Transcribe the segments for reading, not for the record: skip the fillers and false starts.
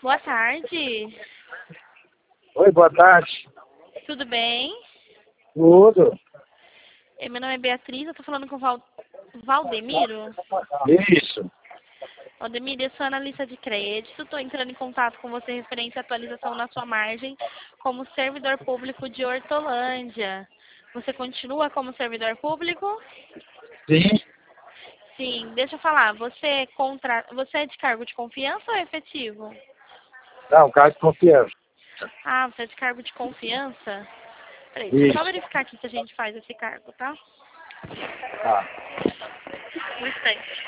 Boa tarde. Oi, boa tarde. Tudo bem? Tudo? Meu nome é Beatriz, eu tô falando com o Valdemiro. Isso. Valdemiro, eu sou analista de crédito, estou entrando em contato com você referente à atualização na sua margem como servidor público de Hortolândia. Você continua como servidor público? Sim. Sim, deixa eu falar, você é de cargo de confiança ou efetivo? Não, caso de confiança. Ah, você é de cargo de confiança? Peraí, deixa eu só Isso. verificar aqui se a gente faz esse cargo, tá? Tá. Um instante.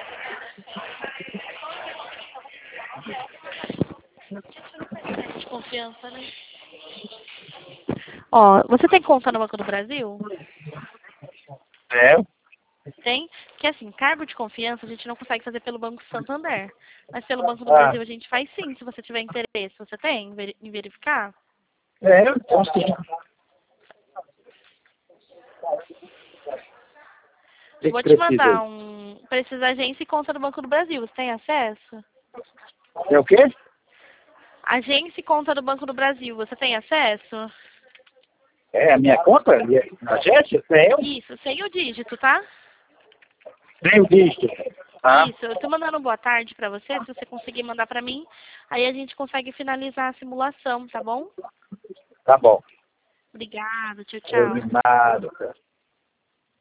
De confiança, né? Ó, você tem conta no Banco do Brasil? É? Tem? Que assim, cargo de confiança a gente não consegue fazer pelo Banco Santander. Mas pelo Banco do Ah, Brasil a gente faz sim, se você tiver interesse. Você tem em verificar? então sim. O que Vou que te precisa mandar aí? precisa agência e conta do Banco do Brasil. Você tem acesso? É o quê? Agência e conta do Banco do Brasil. Você tem acesso? É a minha conta? Na agência? Tenho. Isso, sem o dígito, tá? Tenho visto. Tá? Isso, eu tô mandando boa tarde pra você, se você conseguir mandar pra mim, aí a gente consegue finalizar a simulação, tá bom? Tá bom. Obrigada, tchau, Eu tchau. de nada, cara.